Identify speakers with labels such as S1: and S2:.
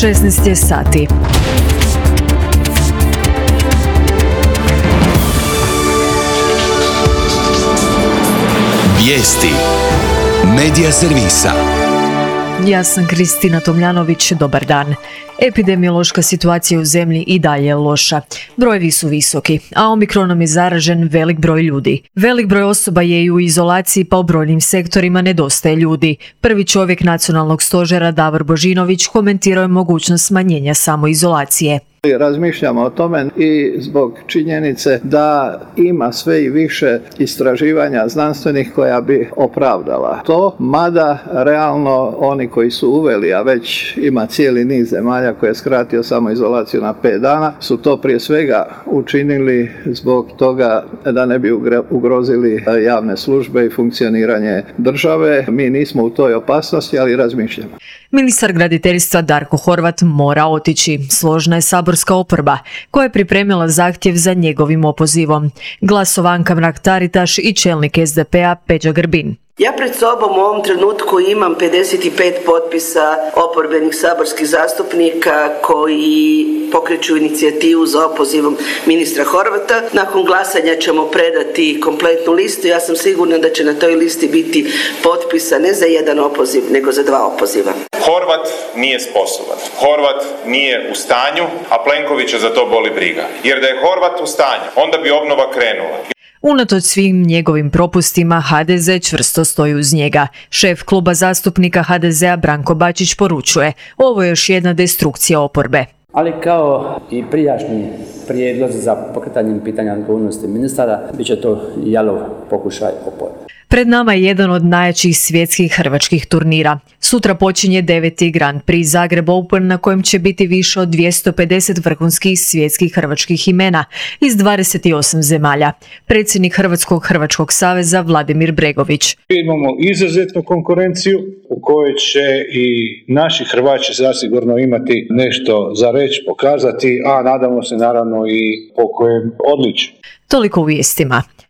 S1: 16 je sati.
S2: Vijesti Medija servisa.
S1: Ja sam Kristina Tomljanović, dobar dan. Epidemiološka situacija u zemlji i dalje je loša. Brojevi su visoki, a omikronom je zaražen velik broj ljudi. Velik broj osoba je i u izolaciji, pa u brojnim sektorima nedostaje ljudi. Prvi čovjek nacionalnog stožera Davor Božinović komentirao je mogućnost smanjenja samoizolacije.
S3: Razmišljamo o tome i zbog činjenice da ima sve i više istraživanja znanstvenih koja bi opravdala to, mada realno oni koji su uveli, a već ima cijeli niz zemalja koji je skratio samoizolaciju na 5 dana, su to prije svega učinili zbog toga da ne bi ugrozili javne službe i funkcioniranje države. Mi nismo u toj opasnosti, ali razmišljamo.
S1: Ministar graditeljstva Darko Horvat mora otići. Složna je saborska oporba koja je pripremila zahtjev za njegovim opozivom. Glasova Anka Mrak-Taritaš i čelnik SDP-a Peđa Grbin.
S4: Ja pred sobom u ovom trenutku imam 55 potpisa oporbenih saborskih zastupnika koji pokreću inicijativu za opozivom ministra Horvata. Nakon glasanja ćemo predati kompletnu listu. Ja sam sigurna da će na toj listi biti potpisa ne za jedan opoziv, nego za 2 opoziva.
S5: Horvat nije sposoban. Horvat nije u stanju, a Plenkovića za to boli briga. Jer da je Horvat u stanju, onda bi obnova krenula.
S1: Unatoč svim njegovim propustima, HDZ čvrsto stoji uz njega. Šef kluba zastupnika HDZ-a Branko Bačić poručuje: ovo je još jedna destrukcija oporbe.
S6: Ali kao i prijašnji prijedlozi za pokretanjem pitanja odgovornosti ministara, bit će to jalov pokušaj oporbe.
S1: Pred nama je jedan od najjačih svjetskih hrvačkih turnira. Sutra počinje 9. Grand Prix Zagreb Open na kojem će biti više od 250 vrhunskih svjetskih hrvačkih imena iz 28 zemalja. Predsjednik Hrvatskog saveza Vladimir Bregović.
S7: Imamo izuzetnu konkurenciju u kojoj će i naši Hrvaći zasigurno imati nešto za reći, pokazati, a nadamo se naravno i po kojem odličju.
S1: Toliko u vijestima.